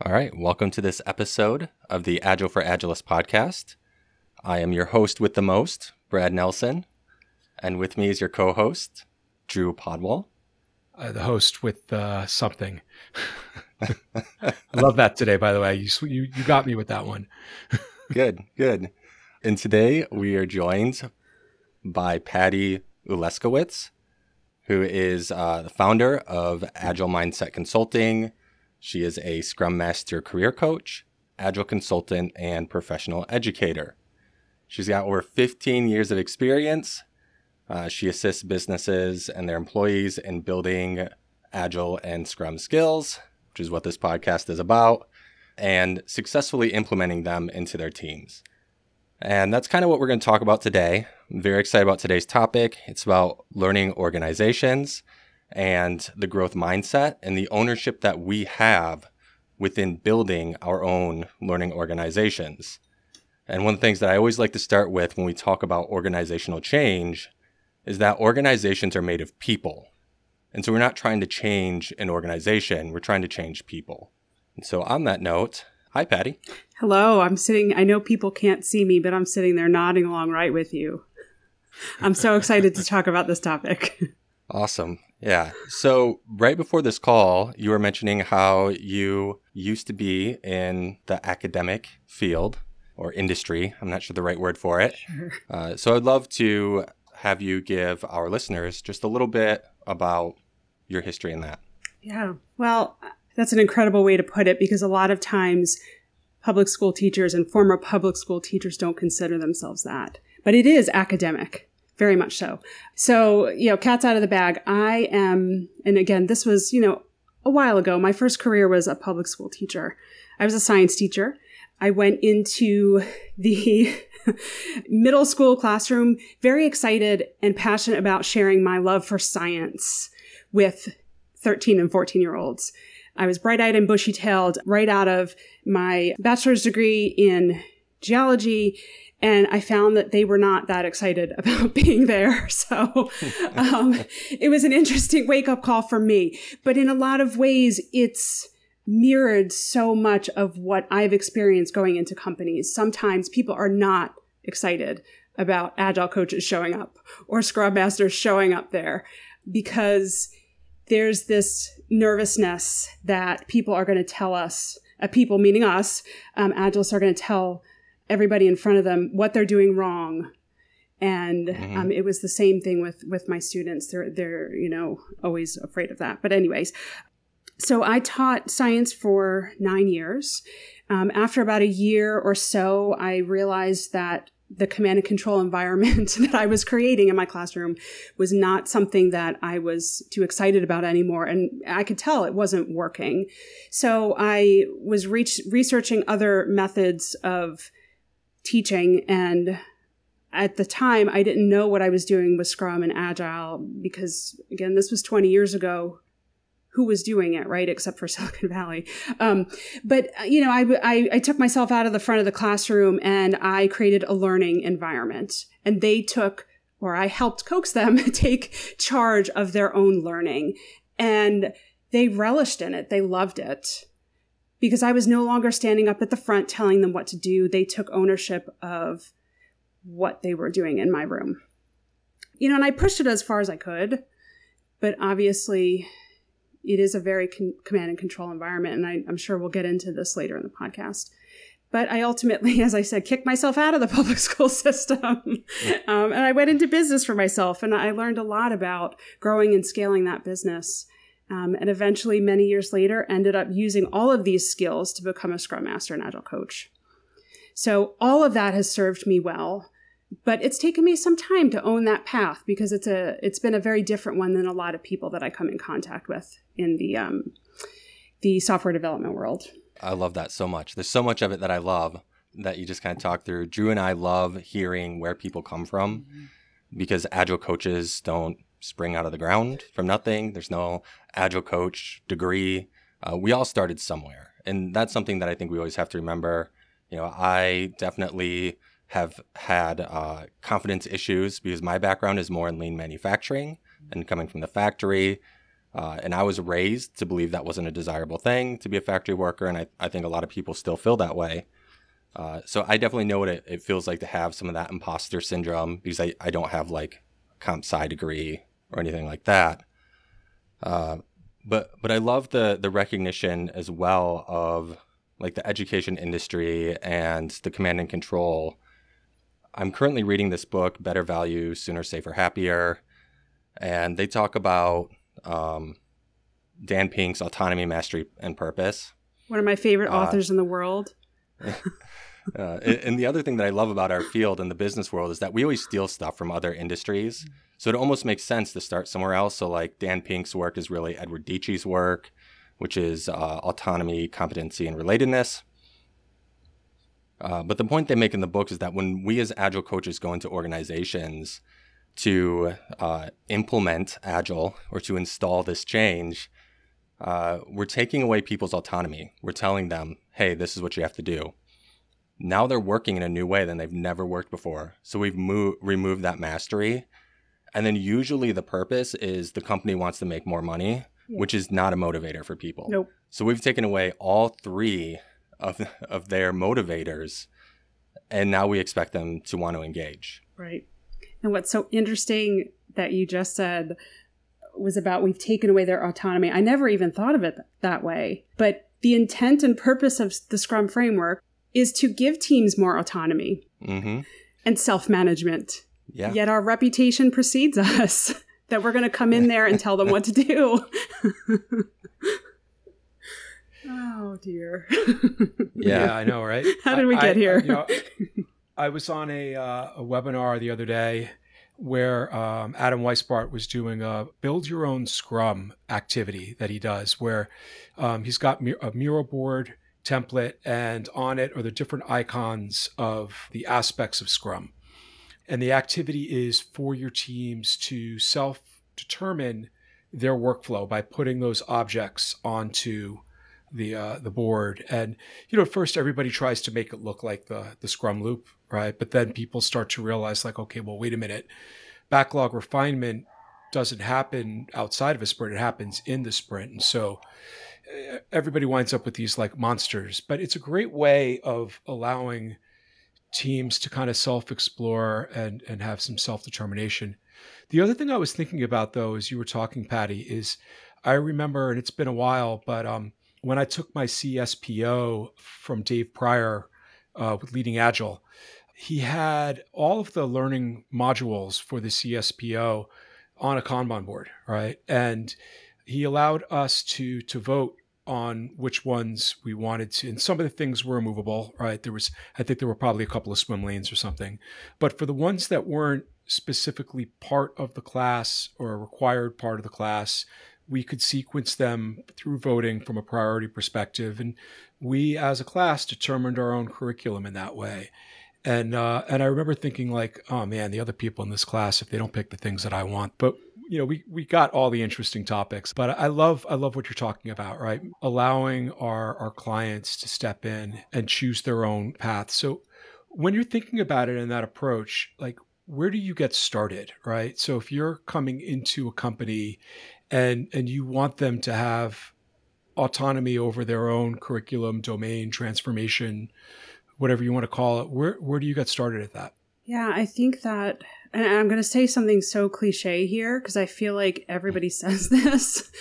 All right, welcome to this episode of the Agile for Agilists podcast. I am your host with the most, Brad Nelson, and with me is your co-host, Drew Podwell. The host with something. I love that today, by the way. You got me with that one. Good. And today we are joined by Patty Uleskowitz, who is the founder of Agile Mindset Consulting. She is a Scrum Master career coach, Agile consultant, and professional educator. She's got over 15 years of experience. She assists businesses and their employees in building Agile and Scrum skills, which is what this podcast is about, and successfully implementing them into their teams. And that's kind of what we're going to talk about today. I'm very excited about today's topic. It's about learning organizations and the growth mindset and the ownership that we have within building our own learning organizations. And one of the things that I always like to start with when we talk about organizational change is that organizations are made of people. And so we're not trying to change an organization, we're trying to change people. And so on that note, hi, Patty. Hello, I know people can't see me, but I'm sitting there nodding along right with you. I'm so excited to talk about this topic. Awesome. Yeah. So right before this call, you were mentioning how you used to be in the academic field or industry. I'm not sure the right word for it. Sure. So I'd love to have you give our listeners just a little bit about your history in that. Yeah. Well, that's an incredible way to put it, because a lot of times public school teachers and former public school teachers don't consider themselves that. But it is academic, very much so. So, cat's out of the bag. I am, and again, this was, a while ago. My first career was a public school teacher. I was a science teacher. I went into the middle school classroom very excited and passionate about sharing my love for science with 13 and 14-year-olds. I was bright-eyed and bushy-tailed right out of my bachelor's degree in geology, and I found that they were not that excited about being there. So it was an interesting wake-up call for me. But in a lot of ways, it's mirrored so much of what I've experienced going into companies. Sometimes people are not excited about Agile coaches showing up or Scrum Masters showing up there because there's this nervousness that people are going to tell us, people meaning us, Agilists are going to tell everybody in front of them what they're doing wrong. And it was the same thing with my students. They're always afraid of that. But anyways, so I taught science for 9 years. After about a year or so, I realized that the command and control environment that I was creating in my classroom was not something that I was too excited about anymore. And I could tell it wasn't working. So I was researching other methods of teaching. And at the time, I didn't know what I was doing with Scrum and Agile because, again, this was 20 years ago. Who was doing it, right? Except for Silicon Valley. But I took myself out of the front of the classroom and I created a learning environment. And I helped coax them take charge of their own learning. And they relished in it. They loved it. Because I was no longer standing up at the front telling them what to do. They took ownership of what they were doing in my room. And I pushed it as far as I could. But obviously, it is a very command and control environment, and I'm sure we'll get into this later in the podcast. But I ultimately, as I said, kicked myself out of the public school system. And I went into business for myself, and I learned a lot about growing and scaling that business. And eventually, many years later, ended up using all of these skills to become a Scrum Master and Agile coach. So all of that has served me well. But it's taken me some time to own that path because it's been a very different one than a lot of people that I come in contact with in the software development world. I love that so much. There's so much of it that I love that you just kind of talk through. Drew and I love hearing where people come from because Agile coaches don't spring out of the ground from nothing. There's no Agile coach degree. We all started somewhere. And that's something that I think we always have to remember. I definitely have had confidence issues because my background is more in lean manufacturing and coming from the factory. And I was raised to believe that wasn't a desirable thing to be a factory worker. And I think a lot of people still feel that way. So I definitely know what it feels like to have some of that imposter syndrome because I don't have like a comp sci degree or anything like that. But I love the recognition as well of like the education industry and the command and control. I'm currently reading this book, Better Value, Sooner, Safer, Happier. And they talk about Dan Pink's Autonomy, Mastery, and Purpose. One of my favorite authors in the world. And the other thing that I love about our field in the business world is that we always steal stuff from other industries. So it almost makes sense to start somewhere else. So like Dan Pink's work is really Edward Dici's work, which is autonomy, competency, and relatedness. But the point they make in the book is that when we as Agile coaches go into organizations to implement Agile or to install this change, we're taking away people's autonomy. We're telling them, hey, this is what you have to do. Now they're working in a new way than they've never worked before. So we've removed that mastery. And then usually the purpose is the company wants to make more money, which is not a motivator for people. Nope. So we've taken away all three of their motivators, and now we expect them to want to engage. Right. And what's so interesting that you just said was about we've taken away their autonomy. I never even thought of it that way. But the intent and purpose of the Scrum framework is to give teams more autonomy and self-management. Yeah. Yet our reputation precedes us that we're going to come in there and tell them what to do. Oh, dear. Yeah, I know, right? How did we get here? I was on a webinar the other day where Adam Weisbart was doing a build your own Scrum activity that he does, where he's got a mural board template, and on it are the different icons of the aspects of Scrum. And the activity is for your teams to self-determine their workflow by putting those objects onto the board. And, at first everybody tries to make it look like the Scrum loop, right? But then people start to realize like, okay, well, wait a minute. Backlog refinement doesn't happen outside of a sprint. It happens in the sprint. And so everybody winds up with these like monsters, but it's a great way of allowing teams to kind of self-explore and have some self-determination. The other thing I was thinking about, though, as you were talking, Patty, is I remember, and it's been a while, but when I took my CSPO from Dave Pryor with Leading Agile, he had all of the learning modules for the CSPO on a Kanban board, right? And he allowed us to vote on which ones we wanted to. And some of the things were movable, right? I think there were probably a couple of swim lanes or something. But for the ones that weren't specifically part of the class or a required part of the class, we could sequence them through voting from a priority perspective. And we, as a class, determined our own curriculum in that way. And I remember thinking like, oh man, the other people in this class, if they don't pick the things that I want, but we got all the interesting topics. But I love what you're talking about, right? Allowing our clients to step in and choose their own path. So when you're thinking about it in that approach, like where do you get started, right? So if you're coming into a company and you want them to have autonomy over their own curriculum, domain, transformation, whatever you want to call it, where do you get started at that? Yeah, I think that, and I'm going to say something so cliche here because I feel like everybody says this.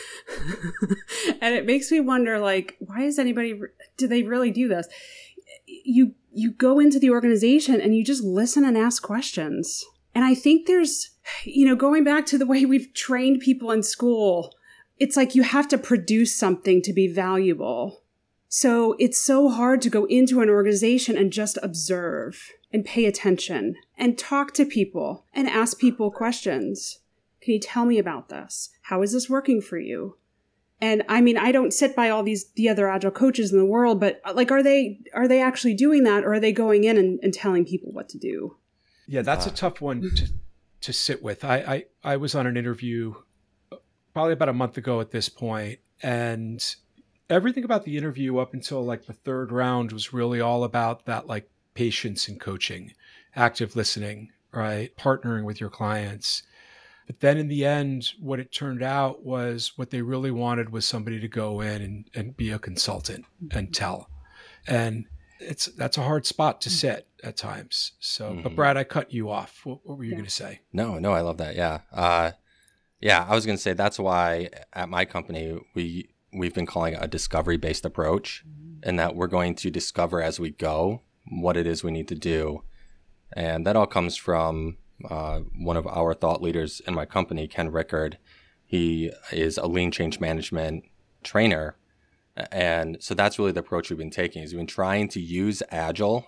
And it makes me wonder, like, why is do they really do this? You go into the organization and you just listen and ask questions. And I think there's, going back to the way we've trained people in school, it's like you have to produce something to be valuable. So it's so hard to go into an organization and just observe and pay attention and talk to people and ask people questions. Can you tell me about this? How is this working for you? And I mean, I don't sit by all the other Agile coaches in the world, but like, are they actually doing that, or are they going in and telling people what to do? Yeah, that's a tough one to sit with. I was on an interview probably about a month ago at this point, and everything about the interview up until like the third round was really all about that, like patience and coaching, active listening, right? Partnering with your clients. But then in the end, what it turned out was what they really wanted was somebody to go in and be a consultant and tell. And that's a hard spot to sit at times. So, but Brad, I cut you off. What were you going to say? No, I love that. Yeah. Yeah, I was going to say that's why at my company, we've been calling it a discovery-based approach, and that we're going to discover as we go what it is we need to do. And that all comes from one of our thought leaders in my company, Ken Rickard. He is a lean change management trainer. And so that's really the approach we've been taking, is we've been trying to use Agile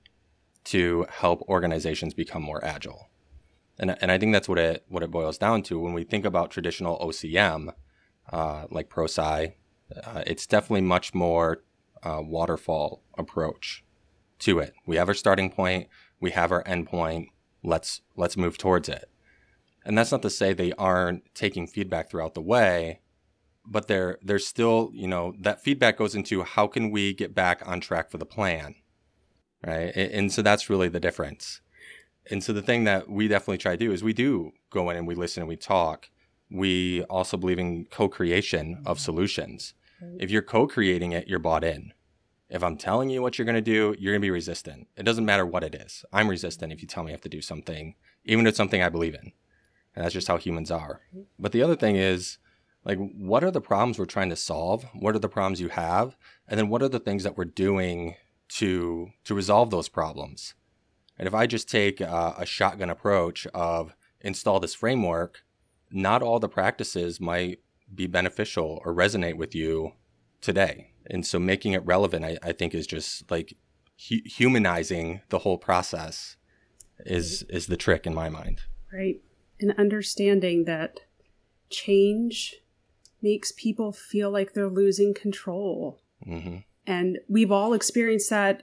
to help organizations become more agile. And I think that's what it boils down to. When we think about traditional OCM, like ProSci, it's definitely much more waterfall approach to it. We have our starting point, we have our end point, let's move towards it. And that's not to say they aren't taking feedback throughout the way, but there's still, that feedback goes into how can we get back on track for the plan, right? And so that's really the difference. And so the thing that we definitely try to do is we do go in and we listen and we talk. We also believe in co-creation of solutions. If you're co-creating it, you're bought in. If I'm telling you what you're going to do, you're going to be resistant. It doesn't matter what it is. I'm resistant if you tell me I have to do something, even if it's something I believe in. And that's just how humans are. But the other thing is, like, what are the problems we're trying to solve? What are the problems you have? And then what are the things that we're doing to resolve those problems? And if I just take a shotgun approach of install this framework, not all the practices might be beneficial or resonate with you today. And so making it relevant, I think, is just like humanizing the whole process is the trick in my mind. Right. And understanding that change makes people feel like they're losing control. Mm-hmm. And we've all experienced that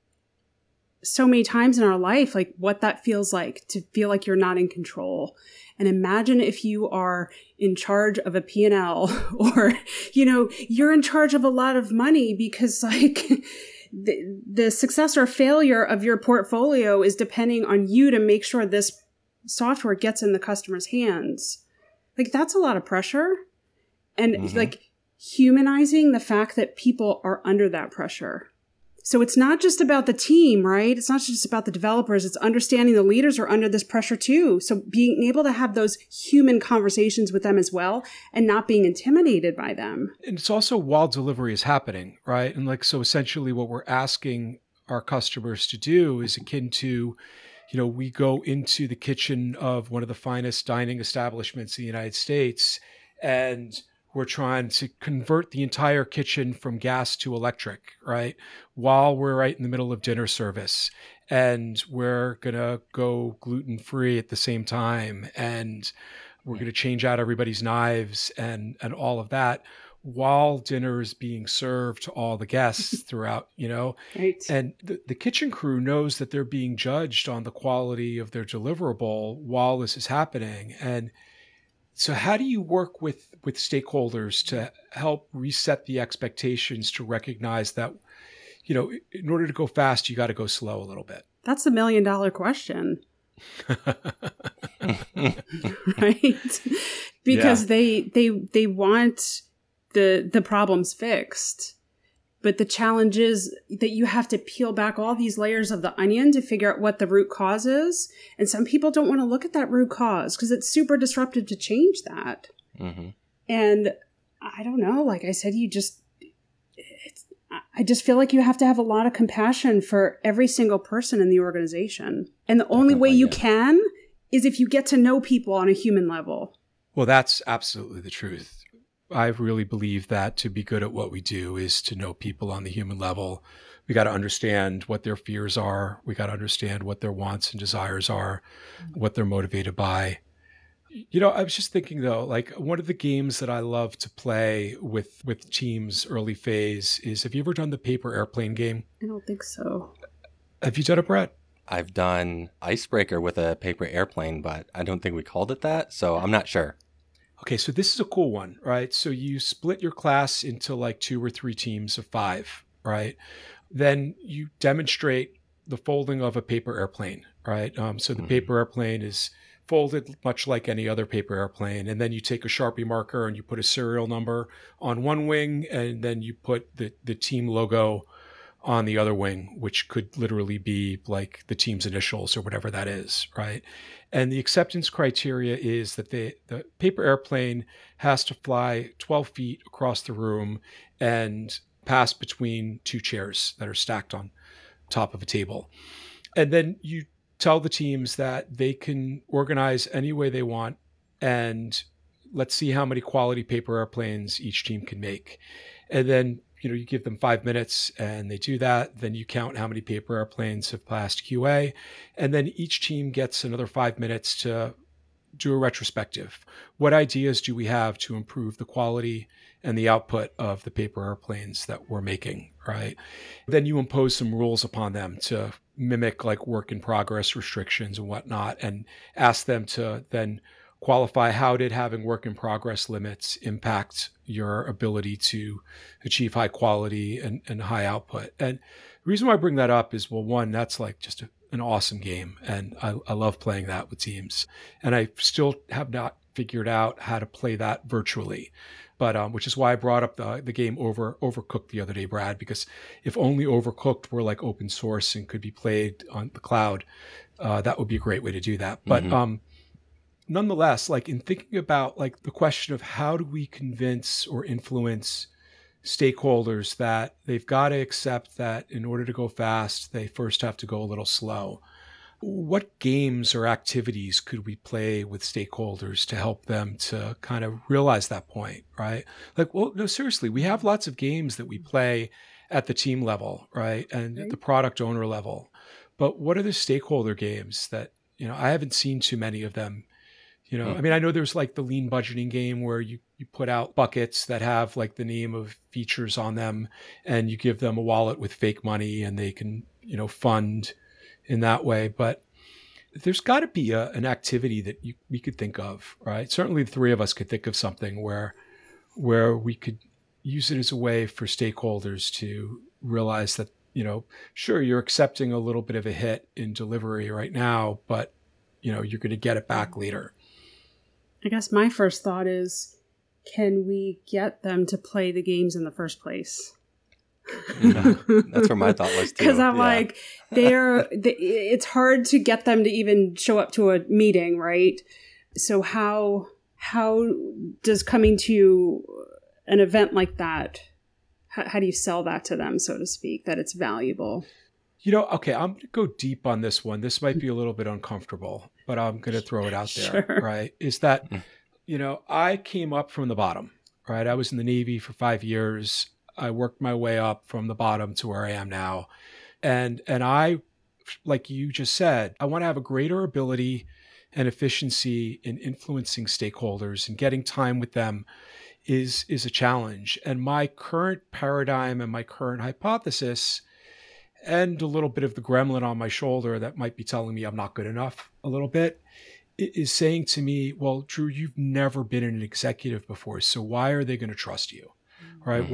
so many times in our life, like what that feels like to feel like you're not in control. And imagine if you are in charge of a P&L or, you're in charge of a lot of money because like the success or failure of your portfolio is depending on you to make sure this software gets in the customer's hands. Like that's a lot of pressure. And like humanizing the fact that people are under that pressure. So it's not just about the team, right? It's not just about the developers. It's understanding the leaders are under this pressure too. So being able to have those human conversations with them as well and not being intimidated by them. And it's also while delivery is happening, right? And so essentially what we're asking our customers to do is akin to, we go into the kitchen of one of the finest dining establishments in the United States, and we're trying to convert the entire kitchen from gas to electric, right? While we're right in the middle of dinner service. And we're going to go gluten-free at the same time. And we're going to change out everybody's knives and all of that while dinner is being served to all the guests throughout, Right. And the kitchen crew knows that they're being judged on the quality of their deliverable while this is happening. And so how do you work with stakeholders to help reset the expectations to recognize that, in order to go fast, you got to go slow a little bit? That's $1 million question. Right? Because they want the problems fixed. But the challenge is that you have to peel back all these layers of the onion to figure out what the root cause is. And some people don't want to look at that root cause because it's super disruptive to change that. Mm-hmm. And I don't know, like I said, I just feel like you have to have a lot of compassion for every single person in the organization. And the only way you can is if you get to know people on a human level. Well, that's absolutely the truth. I really believe that to be good at what we do is to know people on the human level. We got to understand what their fears are. We got to understand what their wants and desires are, what they're motivated by. I was just thinking though, like one of the games that I love to play with teams early phase is, have you ever done the paper airplane game? I don't think so. Have you done it, Brett? I've done Icebreaker with a paper airplane, but I don't think we called it that. So I'm not sure. Okay, so this is a cool one, right? So you split your class into like 2 or 3 teams of 5, right? Then you demonstrate the folding of a paper airplane, right? So the paper airplane is folded much like any other paper airplane. And then you take a Sharpie marker and you put a serial number on one wing, and then you put the team logo on the other wing, which could literally be like the team's initials or whatever that is, right? And the acceptance criteria is that the paper airplane has to fly 12 feet across the room and pass between two chairs that are stacked on top of a table. And then you tell the teams that they can organize any way they want, and let's see how many quality paper airplanes each team can make. And then you give them 5 minutes and they do that. Then you count how many paper airplanes have passed QA. And then each team gets another 5 minutes to do a retrospective. What ideas do we have to improve the quality and the output of the paper airplanes that we're making, right? Then you impose some rules upon them to mimic like work in progress restrictions and whatnot, and ask them to then qualify how did having work in progress limits impact your ability to achieve high quality and high output. And the reason why I bring that up is, well, one, that's like just an awesome game. And I love playing that with teams. And I still have not figured out how to play that virtually. But which is why I brought up the game Overcooked the other day, Brad, because if only Overcooked were like open source and could be played on the cloud, that would be a great way to do that. But nonetheless, like in thinking about like the question of how do we convince or influence stakeholders that they've got to accept that in order to go fast, they first have to go a little slow. What games or activities could we play with stakeholders to help them to kind of realize that point, right? Like, well, no, seriously, we have lots of games that we play at the team level, right? And at the product owner level. But what are the stakeholder games that, I haven't seen too many of them. I mean, I know there's like the lean budgeting game where you put out buckets that have like the name of features on them, and you give them a wallet with fake money and they can, fund in that way. But there's got to be an activity that we could think of, right? Certainly the three of us could think of something where we could use it as a way for stakeholders to realize that, sure, you're accepting a little bit of a hit in delivery right now, but, you're going to get it back later. I guess my first thought is, can we get them to play the games in the first place? That's where my thought was too. Because I'm like, it's hard to get them to even show up to a meeting, right? So how does coming to an event like that, how do you sell that to them, so to speak, that it's valuable? Okay, I'm going to go deep on this one. This might be a little bit uncomfortable, but I'm going to throw it out there, Sure. right? Is that, I came up from the bottom, right? I was in the Navy for 5 years. I worked my way up from the bottom to where I am now. And I, like you just said, I want to have a greater ability and efficiency in influencing stakeholders, and getting time with them is a challenge. And my current paradigm and my current hypothesis, and a little bit of the gremlin on my shoulder that might be telling me I'm not good enough a little bit, is saying to me, well, Drew, you've never been an executive before, so why are they going to trust you? Right?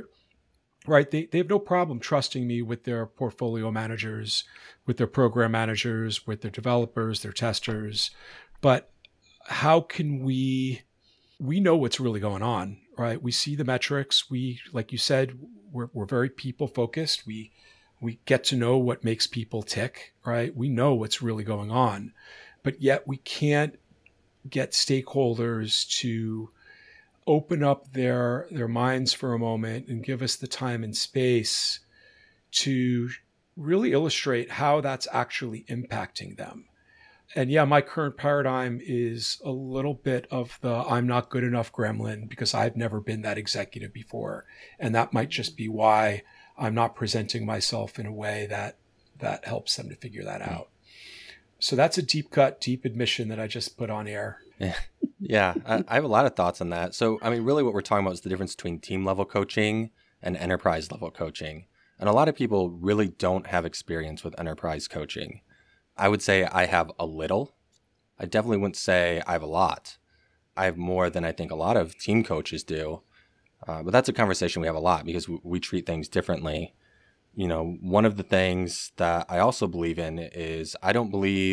They have no problem trusting me with their portfolio managers, with their program managers, with their developers, their testers. But how can we know what's really going on, right? We see the metrics. We, like you said, we're very people focused. We get to know what makes people tick, right? We know what's really going on, but yet we can't get stakeholders to open up their minds for a moment and give us the time and space to really illustrate how that's actually impacting them. And yeah, my current paradigm is a little bit of the I'm not good enough gremlin because I've never been that executive before. And that might just be why I'm not presenting myself in a way that helps them to figure that out. So that's a deep admission that I just put on air. Yeah, I have a lot of thoughts on that. So, I mean, really what we're talking about is the difference between team level coaching and enterprise level coaching. And a lot of people really don't have experience with enterprise coaching. I would say I have a little. I definitely wouldn't say I have a lot. I have more than I think a lot of team coaches do. But that's a conversation we have a lot because we treat things differently. One of the things that I also believe in is I don't believe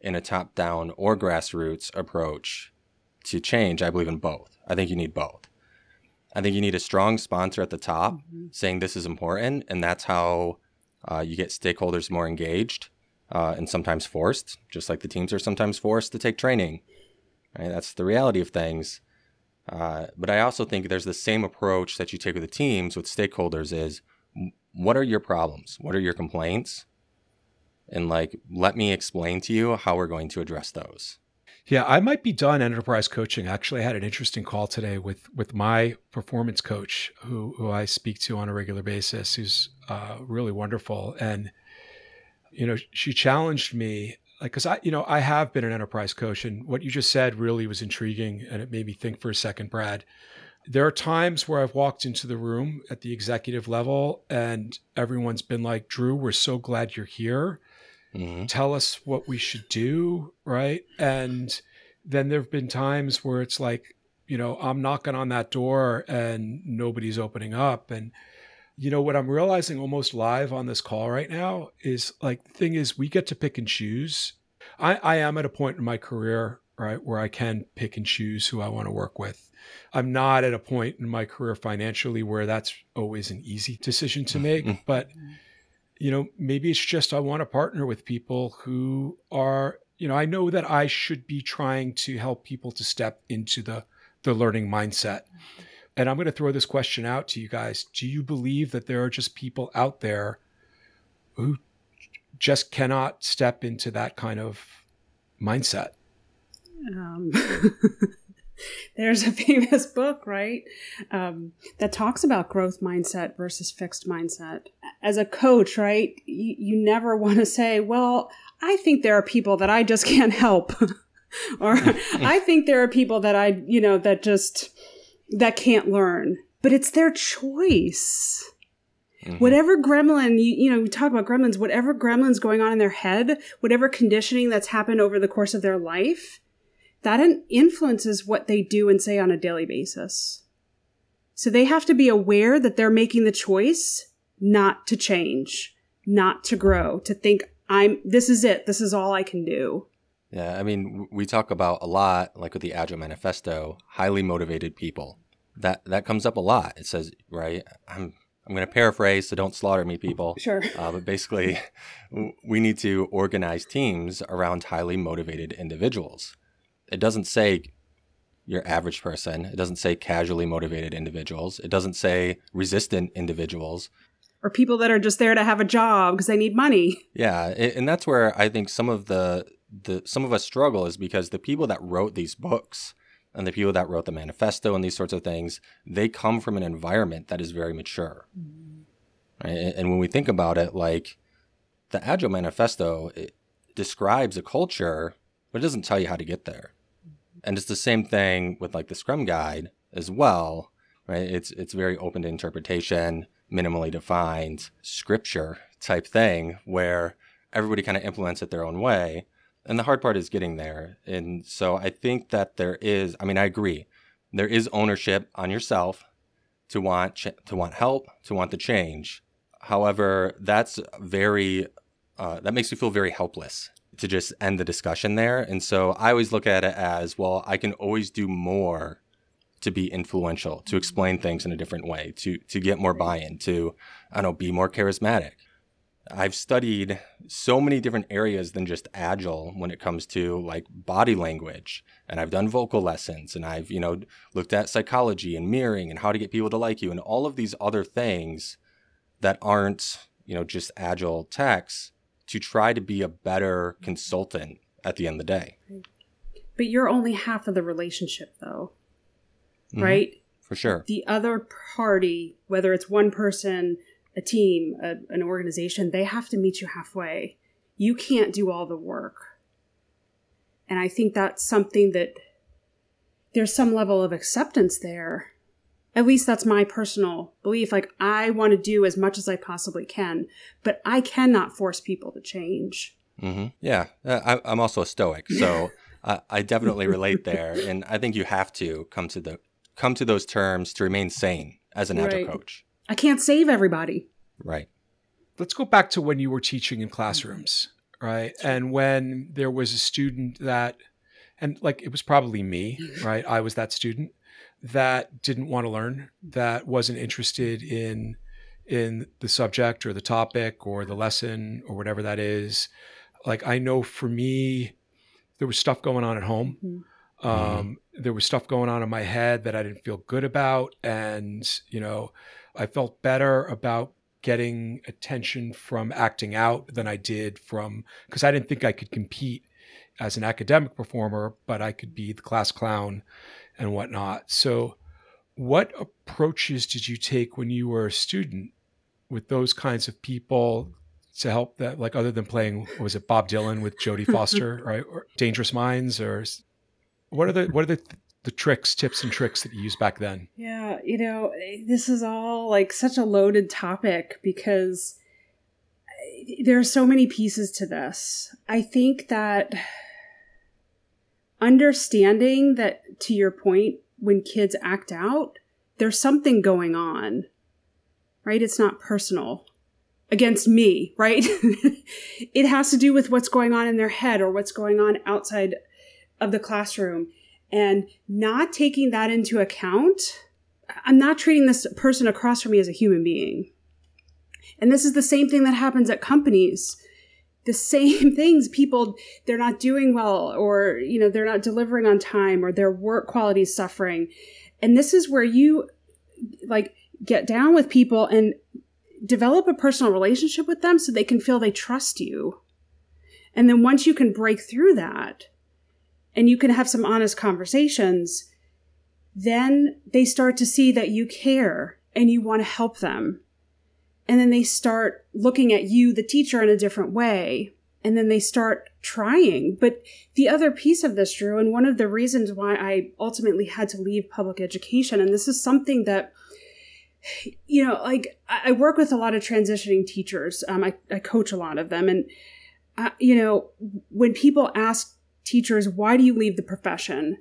in a top-down or grassroots approach to change, I believe in both. I think you need both. I think you need a strong sponsor at the top saying this is important, and that's how you get stakeholders more engaged and sometimes forced, just like the teams are sometimes forced to take training. Right? That's the reality of things. But I also think there's the same approach that you take with the teams, with stakeholders is, what are your problems? What are your complaints? And let me explain to you how we're going to address those. Yeah, I might be done enterprise coaching. Actually, I had an interesting call today with my performance coach who I speak to on a regular basis, who's really wonderful. And, she challenged me, because I have been an enterprise coach, and what you just said really was intriguing, and it made me think for a second, Brad. There are times where I've walked into the room at the executive level and everyone's been like, Drew, we're so glad you're here. Tell us what we should do, right? And then there have been times where it's like, I'm knocking on that door and nobody's opening up. And, what I'm realizing almost live on this call right now is the thing is we get to pick and choose. I am at a point in my career, right, where I can pick and choose who I want to work with. I'm not at a point in my career financially where that's always an easy decision to make, but maybe it's just I want to partner with people who are, I know that I should be trying to help people to step into the learning mindset. And I'm going to throw this question out to you guys. Do you believe that there are just people out there who just cannot step into that kind of mindset? There's a famous book, right, that talks about growth mindset versus fixed mindset. As a coach, right, you never want to say, well, I think there are people that I just can't help. Or I think there are people that that can't learn. But it's their choice. Whatever gremlin, we talk about gremlins, whatever gremlin's going on in their head, whatever conditioning that's happened over the course of their life, that influences what they do and say on a daily basis. So they have to be aware that they're making the choice not to change, not to grow, to think, this is it. This is all I can do. Yeah, I mean, we talk about a lot, like with the Agile Manifesto, highly motivated people. That comes up a lot. It says, right, I'm going to paraphrase, so don't slaughter me, people. Sure. But basically, we need to organize teams around highly motivated individuals. It doesn't say your average person. It doesn't say casually motivated individuals. It doesn't say resistant individuals. Or people that are just there to have a job because they need money. Yeah, and that's where I think some of some of us struggle is because the people that wrote these books and the people that wrote the manifesto and these sorts of things, they come from an environment that is very mature. Right? And when we think about it, the Agile Manifesto, it describes a culture, but it doesn't tell you how to get there. And it's the same thing with the Scrum Guide as well, right? It's very open to interpretation, minimally defined scripture type thing where everybody kind of implements it their own way. And the hard part is getting there. And so I think that I agree. There is ownership on yourself to want help, to want the change. However, that makes you feel very helpless to just end the discussion there. And so I always look at it as, well, I can always do more to be influential, to explain things in a different way, to get more buy-in, to, be more charismatic. I've studied so many different areas than just Agile when it comes to body language. And I've done vocal lessons, and I've, looked at psychology and mirroring and how to get people to like you and all of these other things that aren't, just Agile techs, to try to be a better consultant at the end of the day. But you're only half of the relationship, though, right? For sure. The other party, whether it's one person, a team, an organization, they have to meet you halfway. You can't do all the work. And I think that's something that there's some level of acceptance there. At least that's my personal belief. I want to do as much as I possibly can, but I cannot force people to change. Yeah, I'm also a Stoic, so I definitely relate there. And I think you have to come to those terms to remain sane as an Agile coach. I can't save everybody. Right. Let's go back to when you were teaching in classrooms, right? And when there was a student that, and like it was probably me, right? I was that student that didn't want to learn, that wasn't interested in the subject or the topic or the lesson or whatever that is. Like I know for me, there was stuff going on at home. There was stuff going on in my head that I didn't feel good about. And, I felt better about getting attention from acting out than I did because I didn't think I could compete as an academic performer, but I could be the class clown and whatnot. So what approaches did you take when you were a student with those kinds of people to help that, like other than playing, was it Bob Dylan with Jodie Foster, right? Or Dangerous Minds, or what are the tricks, tips and tricks that you used back then? Yeah, this is all like such a loaded topic because there are so many pieces to this. I think that understanding that, to your point, when kids act out, there's something going on, right? It's not personal against me, right? It has to do with what's going on in their head or what's going on outside of the classroom. And not taking that into account, I'm not treating this person across from me as a human being. And this is the same thing that happens at companies. The same things, people, they're not doing well, or, they're not delivering on time, or their work quality is suffering. And this is where you get down with people and develop a personal relationship with them so they can feel they trust you. And then once you can break through that and you can have some honest conversations, then they start to see that you care and you want to help them. And then they start looking at you, the teacher, in a different way. And then they start trying. But the other piece of this, Drew, and one of the reasons why I ultimately had to leave public education, and this is something that, I work with a lot of transitioning teachers. I coach a lot of them. And, when people ask teachers, why do you leave the profession?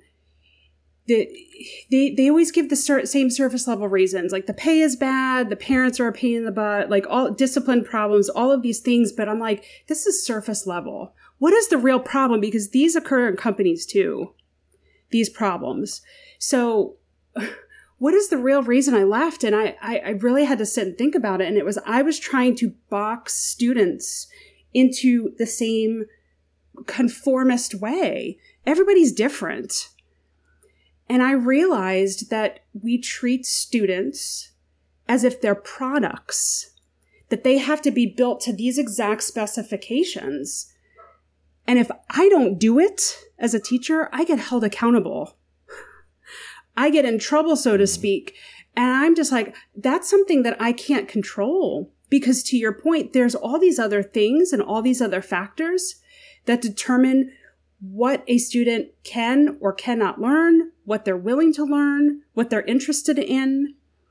They always give the same surface level reasons, like the pay is bad, the parents are a pain in the butt, like all discipline problems, all of these things. But I'm like, this is surface level. What is the real problem? Because these occur in companies too, these problems. So what is the real reason I left? And I really had to sit and think about it. And I was trying to box students into the same conformist way. Everybody's different. And I realized that we treat students as if they're products, that they have to be built to these exact specifications. And if I don't do it as a teacher, I get held accountable. I get in trouble, so to speak. And I'm just like, that's something that I can't control. Because to your point, there's all these other things and all these other factors that determine what a student can or cannot learn, what they're willing to learn, what they're interested in.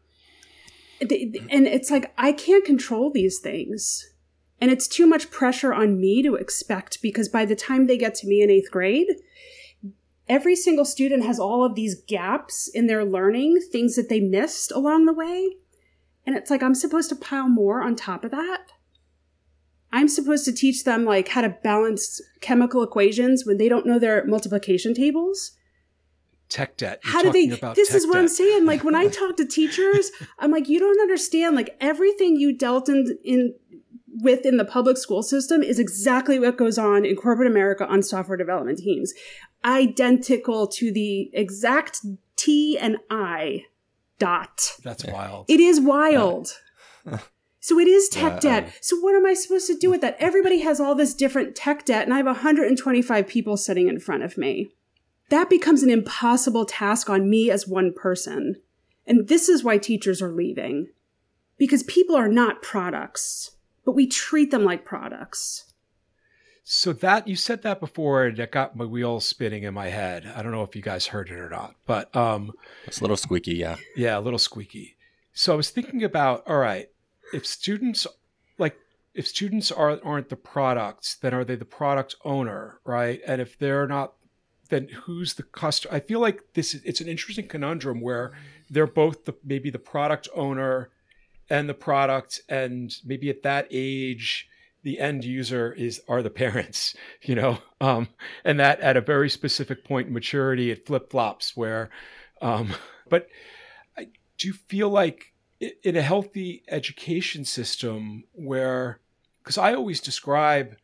And it's like, I can't control these things. And it's too much pressure on me to expect, because by the time they get to me in 8th grade, every single student has all of these gaps in their learning, things that they missed along the way. And it's like, I'm supposed to pile more on top of that. I'm supposed to teach them how to balance chemical equations when they don't know their multiplication tables. Tech debt. How do they? This is what I'm saying. When I talk to teachers, I'm like, you don't understand. Everything you dealt with in the public school system is exactly what goes on in corporate America on software development teams. Identical to the exact T and I dot. That's wild. It is wild. So it is tech debt. So what am I supposed to do with that? Everybody has all this different tech debt, and I have 125 people sitting in front of me. That becomes an impossible task on me as one person. And this is why teachers are leaving. Because people are not products, but we treat them like products. So that, you said that before, and it got my wheels spinning in my head. I don't know if you guys heard it or not, but it's a little squeaky, yeah. Yeah, a little squeaky. So I was thinking about, all right, if students aren't the products, then are they the product owner, right? And if they're not, then who's the customer? I feel like it's an interesting conundrum where they're both maybe the product owner and the product, and maybe at that age the end user are the parents, and that at a very specific point in maturity, it flip flops where, but I do feel like in a healthy education system where, because I always describe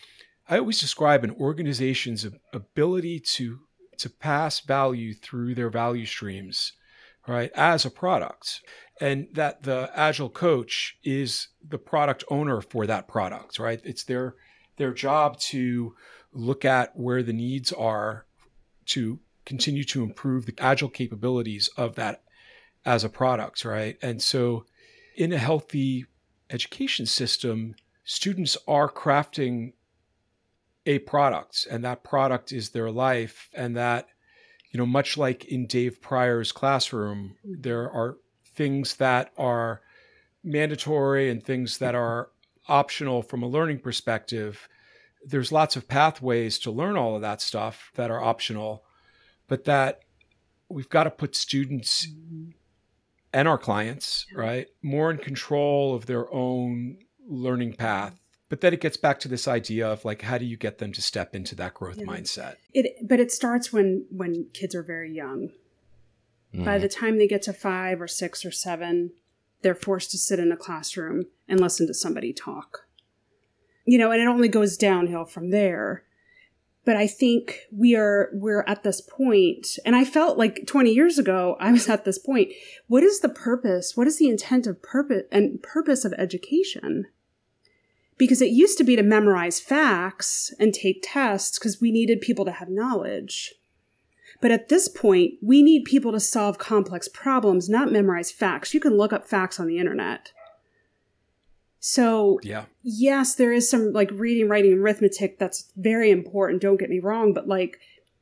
an organization's ability to pass value through their value streams, right, as a product, and that the Agile coach is the product owner for that product, right? It's their job to look at where the needs are to continue to improve the Agile capabilities of that as a product, right? And so in a healthy education system, students are crafting a product, and that product is their life. And that, much like in Dave Pryor's classroom, there are things that are mandatory and things that are optional from a learning perspective. There's lots of pathways to learn all of that stuff that are optional, but that we've got to put students and our clients, right, more in control of their own learning path. But then it gets back to this idea of like, how do you get them to step into that growth mindset? But it starts when kids are very young. By the time they get to 5 or 6 or 7, they're forced to sit in a classroom and listen to somebody talk. And it only goes downhill from there. But I think we're at this point, and I felt like 20 years ago, I was at this point. What is the purpose? What is the intent of purpose of education? Because it used to be to memorize facts and take tests because we needed people to have knowledge. But at this point, we need people to solve complex problems, not memorize facts. You can look up facts on the internet. So, yes, there is some like reading, writing, arithmetic that's very important. Don't get me wrong, but like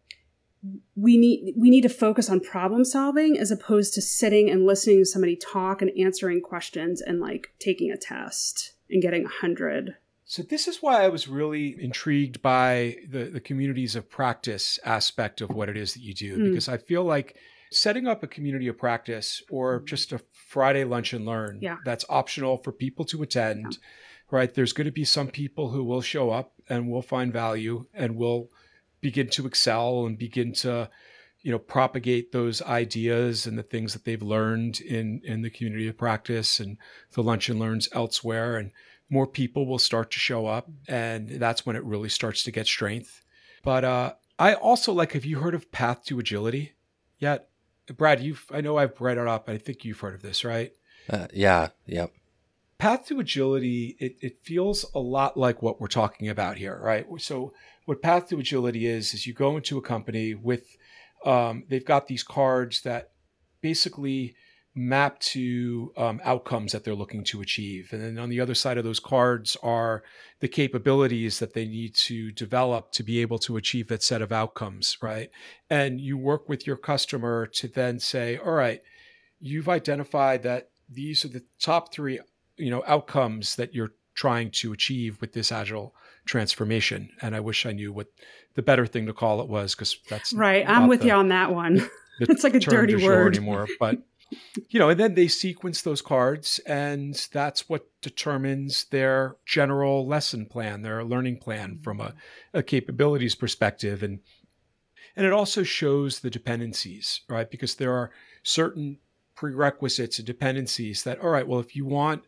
we need to focus on problem solving as opposed to sitting and listening to somebody talk and answering questions and like taking a test and getting 100. So this is why I was really intrigued by the communities of practice aspect of what it is that you do, because I feel like setting up a community of practice or just a Friday lunch and learn that's optional for people to attend, right? There's going to be some people who will show up and will find value and will begin to excel and begin to, propagate those ideas and the things that they've learned in the community of practice and the lunch and learns elsewhere. And more people will start to show up, and that's when it really starts to get strength. But I also have you heard of Path to Agility yet? Brad, I know I've brought it up. I think you've heard of this, right? Yeah. Yep. Path to Agility, it feels a lot like what we're talking about here, right? So what Path to Agility is you go into a company with, they've got these cards that basically map to outcomes that they're looking to achieve. And then on the other side of those cards are the capabilities that they need to develop to be able to achieve that set of outcomes, right? And you work with your customer to then say, all right, you've identified that these are the top 3, outcomes that you're trying to achieve with this Agile transformation. And I wish I knew what the better thing to call it was, because that's right. I'm with you on that one. It's like a dirty word anymore, but and then they sequence those cards, and that's what determines their general lesson plan, their learning plan from a capabilities perspective. And it also shows the dependencies, right? Because there are certain prerequisites and dependencies that, all right, well, if you want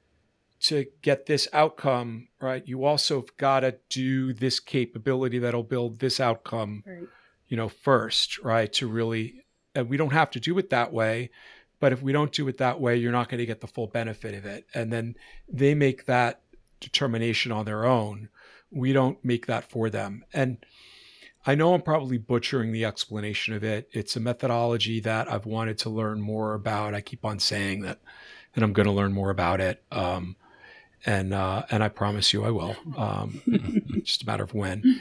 to get this outcome, right, you also have got to do this capability that'll build this outcome, right, first, right? To really, and we don't have to do it that way, but if we don't do it that way, you're not going to get the full benefit of it. And then they make that determination on their own. We don't make that for them. And I know I'm probably butchering the explanation of it. It's a methodology that I've wanted to learn more about. I keep on saying that I'm going to learn more about it. And I promise you I will. It's just a matter of when.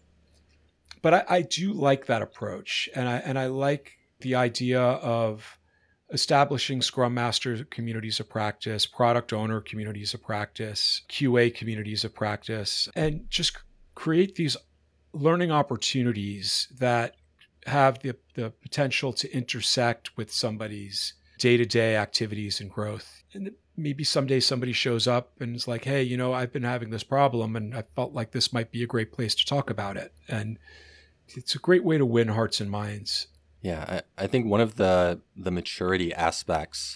But I do like that approach. And I like the idea of establishing Scrum Master communities of practice, product owner communities of practice, QA communities of practice, and just create these learning opportunities that have the potential to intersect with somebody's day-to-day activities and growth. And maybe someday somebody shows up and is like, hey, I've been having this problem and I felt like this might be a great place to talk about it. And it's a great way to win hearts and minds. Yeah, I think one of the maturity aspects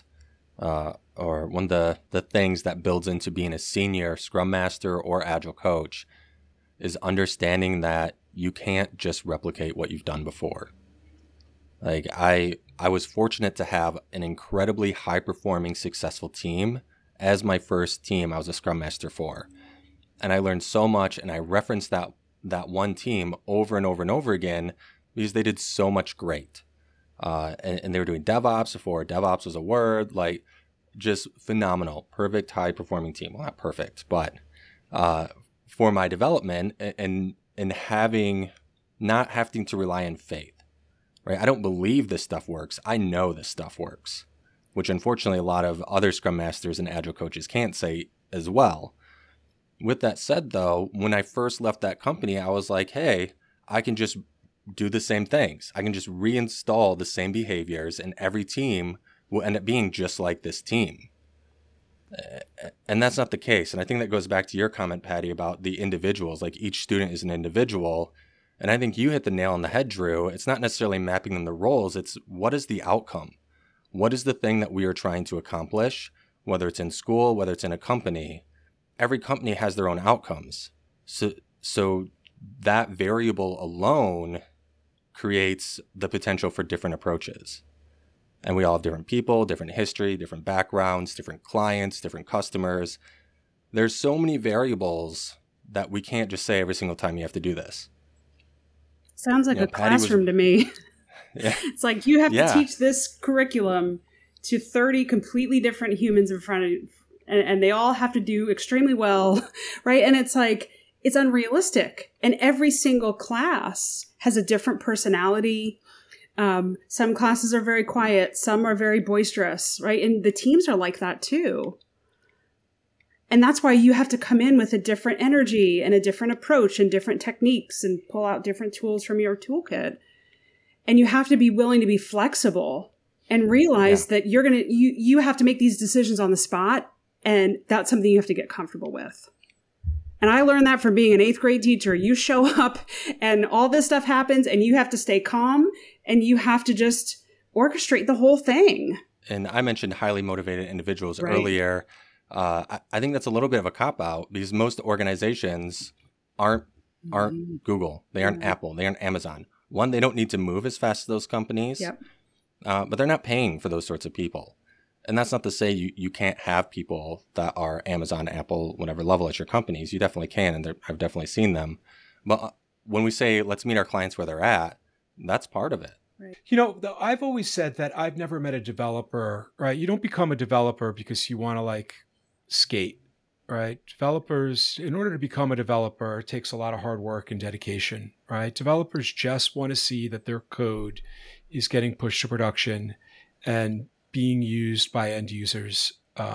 or one of the things that builds into being a senior Scrum Master or Agile coach is understanding that you can't just replicate what you've done before. Like I was fortunate to have an incredibly high-performing, successful team as my first team I was a Scrum Master for. And I learned so much, and I referenced that one team over and over and over again because they did so much great. And they were doing DevOps before DevOps was a word, like just phenomenal, perfect, high-performing team. Well, not perfect, but for my development and not having to rely on faith. Right? I don't believe this stuff works. I know this stuff works, which unfortunately a lot of other Scrum Masters and Agile coaches can't say as well. With that said, though, when I first left that company, I was like, hey, I can just do the same things. I can just reinstall the same behaviors and every team will end up being just like this team. And that's not the case. And I think that goes back to your comment, Patty, about the individuals. Like each student is an individual. And I think you hit the nail on the head, Drew. It's not necessarily mapping them the roles. It's what is the outcome? What is the thing that we are trying to accomplish? Whether it's in school, whether it's in a company, every company has their own outcomes. So that variable alone creates the potential for different approaches. And we all have different people, different history, different backgrounds, different clients, different customers. There's so many variables that we can't just say every single time you have to do this. Sounds like a classroom to me. Yeah. It's like you have to teach this curriculum to 30 completely different humans in front of you, and they all have to do extremely well, right? And it's like, it's unrealistic. And every single class has a different personality. Some classes are very quiet. Some are very boisterous, right? And the teams are like that too. And that's why you have to come in with a different energy and a different approach and different techniques and pull out different tools from your toolkit. And you have to be willing to be flexible and realize that you have to make these decisions on the spot. And that's something you have to get comfortable with. And I learned that from being an 8th grade teacher. You show up and all this stuff happens and you have to stay calm and you have to just orchestrate the whole thing. And I mentioned highly motivated individuals earlier. I think that's a little bit of a cop-out because most organizations aren't Google. They aren't Apple. They aren't Amazon. One, they don't need to move as fast as those companies, but they're not paying for those sorts of people. And that's not to say you can't have people that are Amazon, Apple, whatever level at your companies. You definitely can, and I've definitely seen them. But when we say, let's meet our clients where they're at, that's part of it. Right. I've always said that I've never met a developer, right? You don't become a developer because you want to skate, right? Developers, in order to become a developer, it takes a lot of hard work and dedication, right? Developers just want to see that their code is getting pushed to production and being used by end users.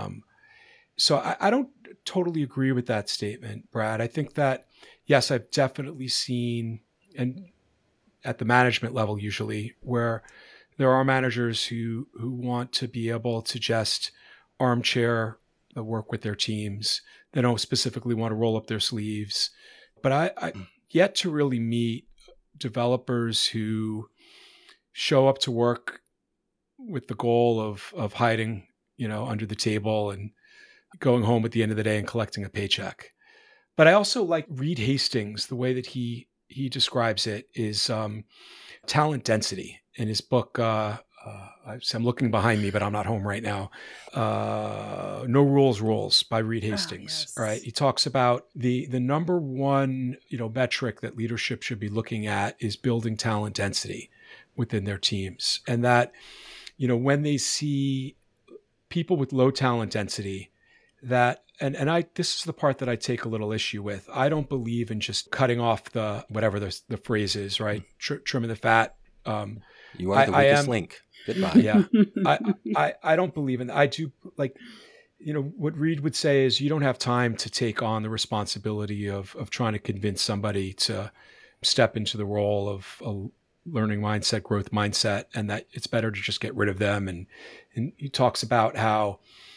So I don't totally agree with that statement, Brad. I think that, yes, I've definitely seen, and at the management level usually, where there are managers who want to be able to just armchair work with their teams. They don't specifically want to roll up their sleeves. But I yet to really meet developers who show up to work with the goal of hiding, under the table and going home at the end of the day and collecting a paycheck. But I also like Reed Hastings. The way that he describes it is talent density in his book. I'm looking behind me, but I'm not home right now. No Rules by Reed Hastings. Yes. Right? He talks about the number one metric that leadership should be looking at is building talent density within their teams, and that when they see people with low talent density, that and this is the part that I take a little issue with. I don't believe in just cutting off the whatever the phrase is, right? Trimming the fat. You are the weakest link. Goodbye. Yeah. I don't believe in that. I do what Reed would say is you don't have time to take on the responsibility of trying to convince somebody to step into the role of learning mindset, growth mindset, and that it's better to just get rid of them. And he talks about how,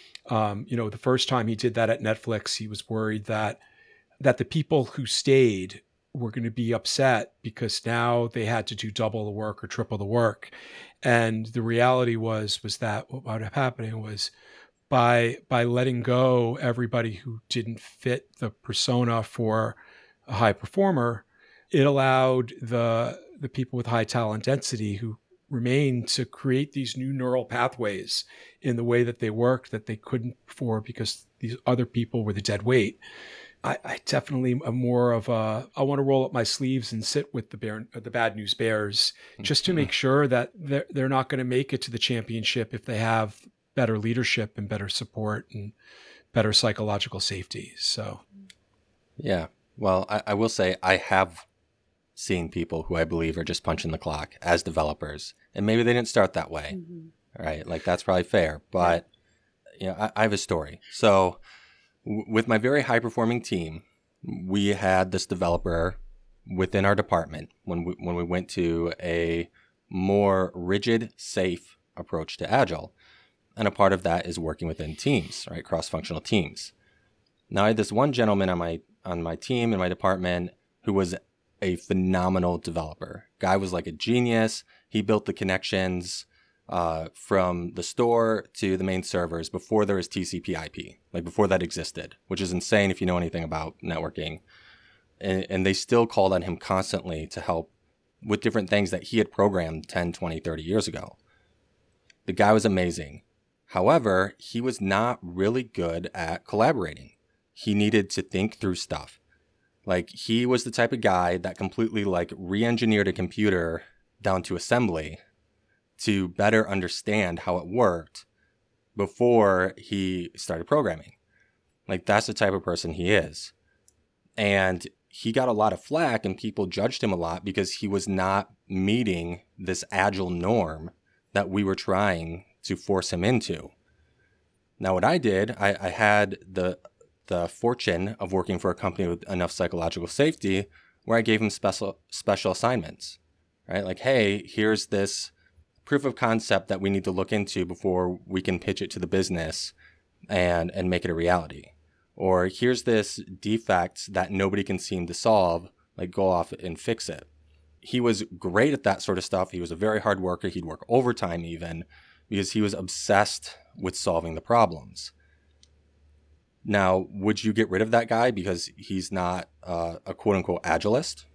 the first time he did that at Netflix, he was worried that the people who stayed were going to be upset because now they had to do double the work or triple the work. And the reality was that what wound up happening was by letting go everybody who didn't fit the persona for a high performer, it allowed the people with high talent density who remained to create these new neural pathways in the way that they worked that they couldn't before because these other people were the dead weight. I definitely am more of I want to roll up my sleeves and sit with the bad news bears just to make sure that they're not going to make it to the championship if they have better leadership and better support and better psychological safety. So, yeah. Well, I will say I have seen people who I believe are just punching the clock as developers, and maybe they didn't start that way, right? Like that's probably fair, but I have a story. So with my very high performing team, we had this developer within our department when we went to a more rigid, safe approach to Agile. And a part of that is working within teams, right? Cross-functional teams. Now I had this one gentleman on my team in my department who was a phenomenal developer. Guy was like a genius. He built the connections from the store to the main servers before there was TCP/IP, like before that existed, which is insane if you know anything about networking. And they still called on him constantly to help with different things that he had programmed 10, 20, 30 years ago. The guy was amazing. However, he was not really good at collaborating. He needed to think through stuff. Like he was the type of guy that completely like re-engineered a computer down to assembly to better understand how it worked before he started programming. Like that's the type of person he is. And he got a lot of flack and people judged him a lot because he was not meeting this agile norm that we were trying to force him into. Now what I did, I had the fortune of working for a company with enough psychological safety where I gave him special assignments, right? Like, hey, here's this proof of concept that we need to look into before we can pitch it to the business and make it a reality. Or here's this defect that nobody can seem to solve, like go off and fix it. He was great at that sort of stuff. He was a very hard worker. He'd work overtime even because he was obsessed with solving the problems. Now, would you get rid of that guy because he's not a quote-unquote agilist?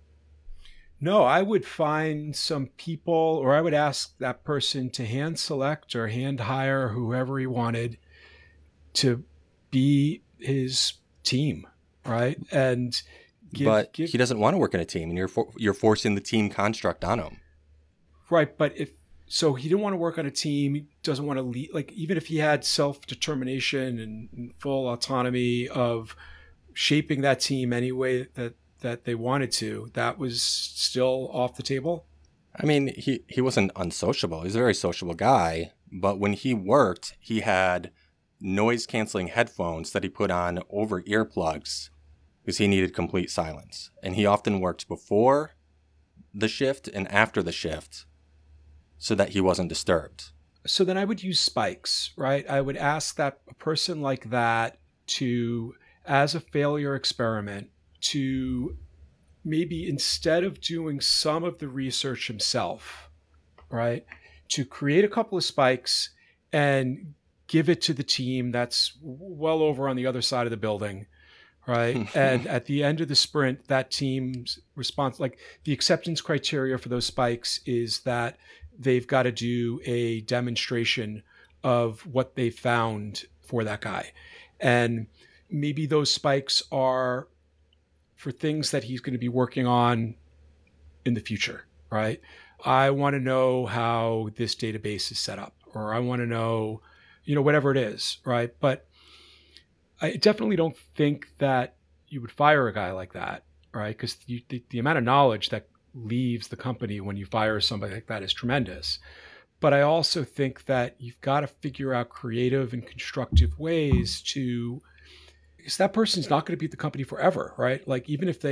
No, I would find some people, or I would ask that person to hand select or hand hire whoever he wanted to be his team, right? And But he doesn't want to work in a team, and you're forcing the team construct on him. Right, but so he didn't want to work on a team. He doesn't want to lead. Like even if he had self-determination and full autonomy of shaping that team any way that they wanted to, that was still off the table. I mean, he wasn't unsociable. He's a very sociable guy. But when he worked, he had noise-canceling headphones that he put on over earplugs because he needed complete silence. And he often worked before the shift and after the shift so that he wasn't disturbed. So then I would use spikes, right? I would ask that a person like that to, as a failure experiment, to maybe instead of doing some of the research himself, right, to create a couple of spikes and give it to the team that's well over on the other side of the building, right? And at the end of the sprint, that team's response, like the acceptance criteria for those spikes is that they've got to do a demonstration of what they found for that guy. And maybe those spikes are for things that he's going to be working on in the future, right? I want to know how this database is set up, or I want to know, whatever it is, right? But I definitely don't think that you would fire a guy like that, right? Because the amount of knowledge that leaves the company when you fire somebody like that is tremendous. But I also think that you've got to figure out creative and constructive ways to, because that person's not going to be at the company forever, right? Like even if they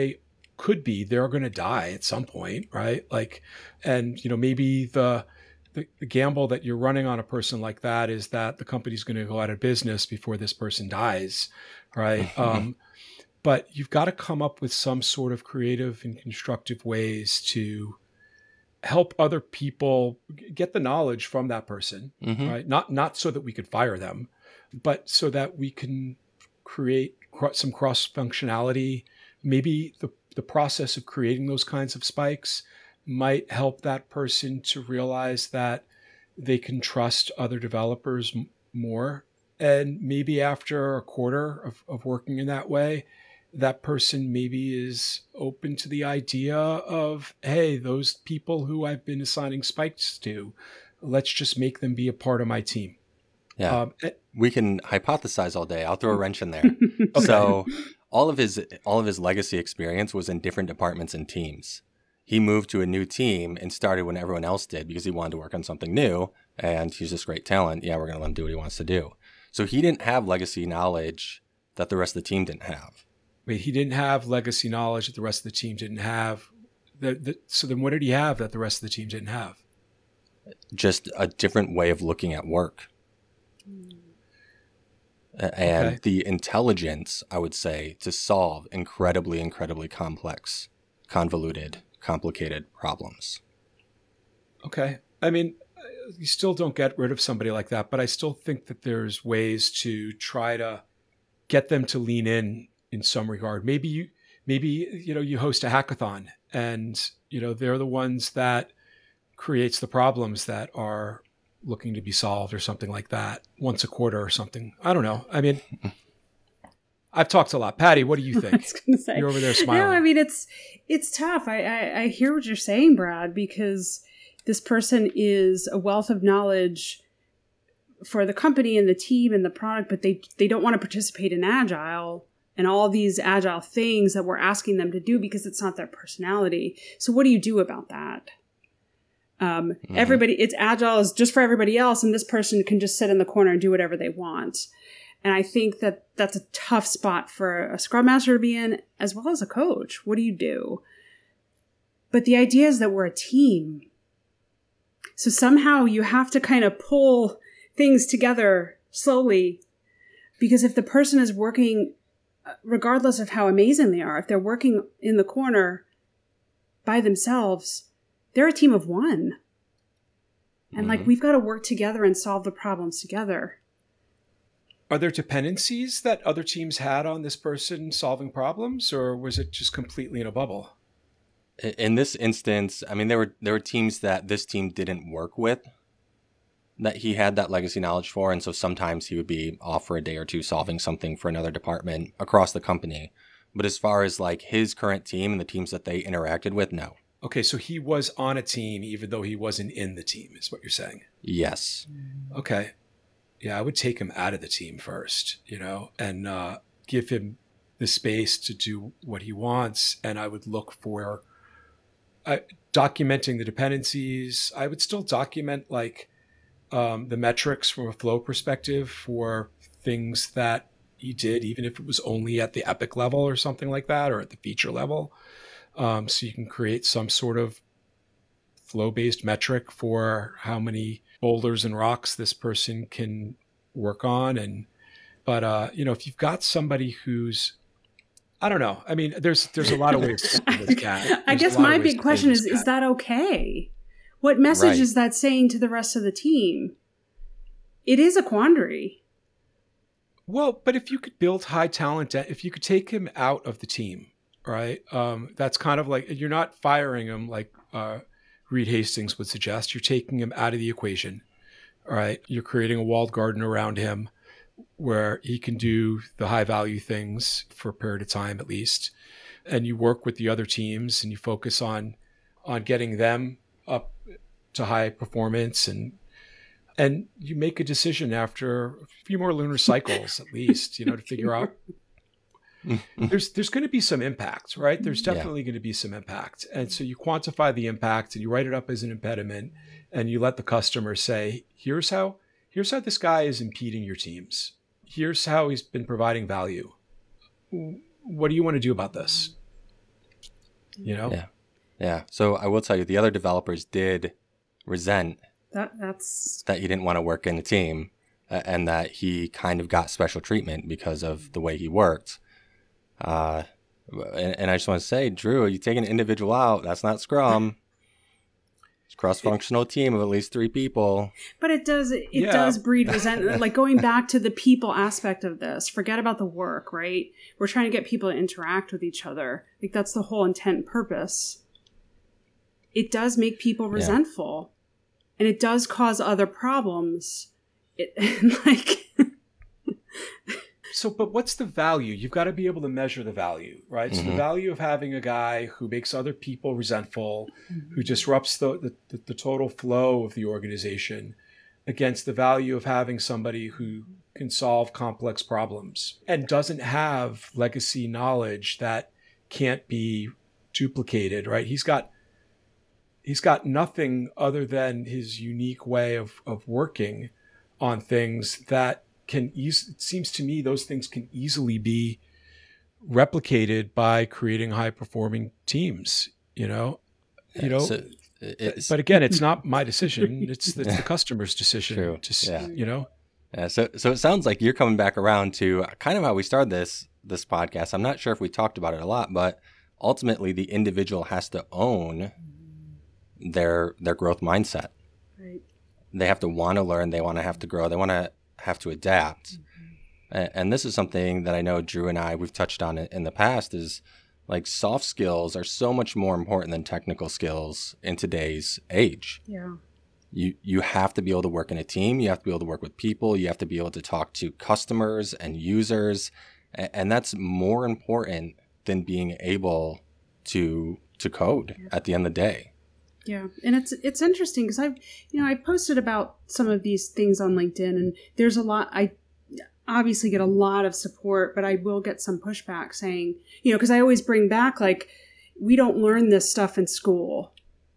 could be they're going to die at some point, right? Like, and maybe the gamble that you're running on a person like that is that the company's going to go out of business before this person dies, right? But you've got to come up with some sort of creative and constructive ways to help other people get the knowledge from that person, right? Not so that we could fire them, but so that we can create some cross functionality. Maybe the process of creating those kinds of spikes might help that person to realize that they can trust other developers more. And maybe after a quarter of working in that way, that person maybe is open to the idea of, hey, those people who I've been assigning spikes to, let's just make them be a part of my team. Yeah. We can hypothesize all day. I'll throw a wrench in there. Okay. So all of his legacy experience was in different departments and teams. He moved to a new team and started when everyone else did because he wanted to work on something new, and he's just great talent. Yeah, we're going to let him do what he wants to do. So he didn't have legacy knowledge that the rest of the team didn't have. Wait, he didn't have legacy knowledge that the rest of the team didn't have. So then what did he have that the rest of the team didn't have? Just a different way of looking at work. And the intelligence, I would say, to solve incredibly, incredibly complex, convoluted, complicated problems. Okay. I mean, you still don't get rid of somebody like that, but I still think that there's ways to try to get them to lean in some regard. Maybe you host a hackathon and, they're the ones that creates the problems that are looking to be solved or something like that once a quarter or something. I don't know. I mean, I've talked a lot. Patty, what do you think? I was gonna say, you're over there smiling. No, I mean, it's tough. I hear what you're saying, Brad, because this person is a wealth of knowledge for the company and the team and the product, but they don't want to participate in Agile and all these Agile things that we're asking them to do because it's not their personality. So what do you do about that? Everybody, it's Agile is just for everybody else, and this person can just sit in the corner and do whatever they want. And I think that that's a tough spot for a Scrum Master to be in, as well as a coach. What do you do? But the idea is that we're a team. So somehow you have to kind of pull things together slowly, because if the person is working, regardless of how amazing they are, if they're working in the corner by themselves, they're a team of one. And we've got to work together and solve the problems together. Are there dependencies that other teams had on this person solving problems, or was it just completely in a bubble? In this instance, I mean, there were teams that this team didn't work with that he had that legacy knowledge for. And so sometimes he would be off for a day or two solving something for another department across the company. But as far as his current team and the teams that they interacted with, no. Okay, so he was on a team even though he wasn't in the team, is what you're saying? Yes. Okay. Yeah, I would take him out of the team first, and give him the space to do what he wants. And I would look for documenting the dependencies. I would still document the metrics from a flow perspective for things that he did, even if it was only at the epic level or something like that, or at the feature level. So you can create some sort of flow-based metric for how many boulders and rocks this person can work on. But if you've got somebody who's, I don't know. I mean, there's a lot of ways to skin this cat. I guess my big question is that okay? What message is that saying to the rest of the team? It is a quandary. Well, but if you could build high talent, if you could take him out of the team, right? That's kind of like, you're not firing him like Reed Hastings would suggest. You're taking him out of the equation, right? You're creating a walled garden around him where he can do the high value things for a period of time at least. And you work with the other teams and you focus on getting them up to high performance, and you make a decision after a few more lunar cycles at least, to figure out there's going to be some impact, right? There's definitely going to be some impact. And so you quantify the impact and you write it up as an impediment, and you let the customer say, here's how this guy is impeding your teams. Here's how he's been providing value. What do you want to do about this? you know? Yeah. Yeah. So I will tell you, the other developers did resent That's that he didn't want to work in a team, and that he kind of got special treatment because of the way he worked. And I just want to say, Drew, you take an individual out, that's not Scrum. It's a cross-functional team of at least 3 people. But it does breed resentment. Like going back to the people aspect of this, forget about the work, right? We're trying to get people to interact with each other. Like that's the whole intent and purpose. It does make people resentful, and it does cause other problems. But what's the value? You've got to be able to measure the value, right? So the value of having a guy who makes other people resentful, who disrupts the total flow of the organization, against the value of having somebody who can solve complex problems and doesn't have legacy knowledge that can't be duplicated, right? He's got nothing other than his unique way of working on things that it seems to me those things can easily be replicated by creating high performing teams, So but again, it's not my decision. It's the customer's decision. True. Yeah, so it sounds like you're coming back around to kind of how we started this podcast. I'm not sure if we talked about it a lot, but ultimately the individual has to own their growth mindset. Right. They have to want to learn. They want to have to grow. They want to have to adapt. And this is something that I know Drew and we've touched on in the past, is like soft skills are so much more important than technical skills in today's age. Yeah. You have to be able to work in a team. You have to be able to work with people. You have to be able to talk to customers and users. And that's more important than being able to code at the end of the day. Yeah, and it's interesting because I posted about some of these things on LinkedIn, and there's a lot. I obviously get a lot of support, but I will get some pushback saying, because I always bring back like, we don't learn this stuff in school.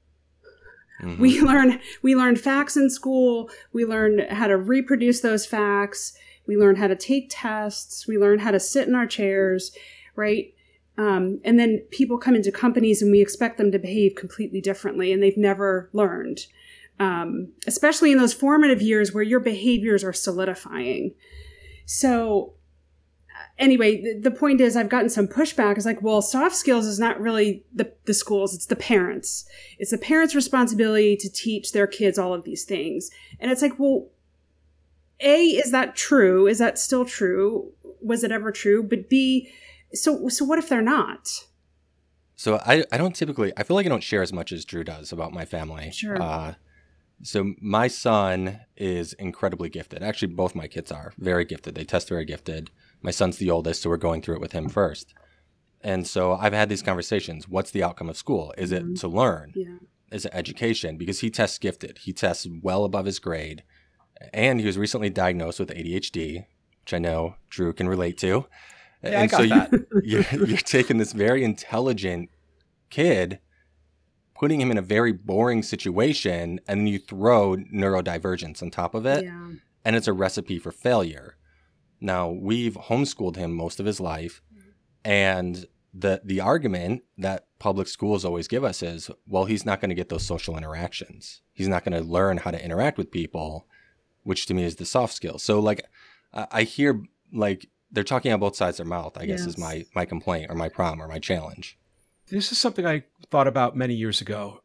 Mm-hmm. We learned facts in school. We learned how to reproduce those facts. We learned how to take tests. We learned how to sit in our chairs, right? And then people come into companies and we expect them to behave completely differently, and they've never learned, especially in those formative years where your behaviors are solidifying. So anyway, the point is I've gotten some pushback. It's like, well, soft skills is not really the schools. It's the parents. It's the parents' responsibility to teach their kids all of these things. And it's like, well, A, is that true? Is that still true? Was it ever true? But B, so what if they're not? So I feel like I don't share as much as Drew does about my family. Sure. So my son is incredibly gifted. Actually, both my kids are very gifted. They test very gifted. My son's the oldest, so we're going through it with him first. And so I've had these conversations. What's the outcome of school? Is it to learn? Yeah. Is it education? Because he tests gifted. He tests well above his grade. And he was recently diagnosed with ADHD, which I know Drew can relate to. Yeah, and I got so you're taking this very intelligent kid, putting him in a very boring situation, and then you throw neurodivergence on top of it, and it's a recipe for failure. Now, we've homeschooled him most of his life, and the argument that public schools always give us is, well, he's not going to get those social interactions. He's not going to learn how to interact with people, which to me is the soft skills. So, like, I hear, like, they're talking on both sides of their mouth, I guess, is my complaint or my problem or my challenge. This is something I thought about many years ago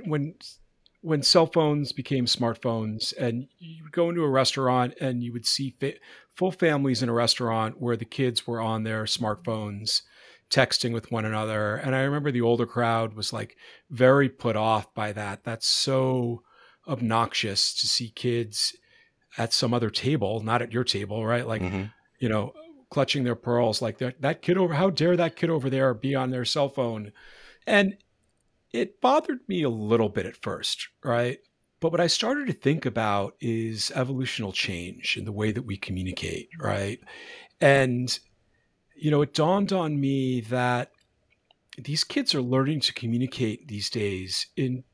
when cell phones became smartphones, and you would go into a restaurant and you would see full families in a restaurant where the kids were on their smartphones texting with one another. And I remember the older crowd was like very put off by that. That's so obnoxious to see kids at some other table, not at your table, right? Like, clutching their pearls, like that kid over, how dare that kid over there be on their cell phone? And it bothered me a little bit at first, right? But what I started to think about is evolutional change in the way that we communicate, right? And, it dawned on me that these kids are learning to communicate these days in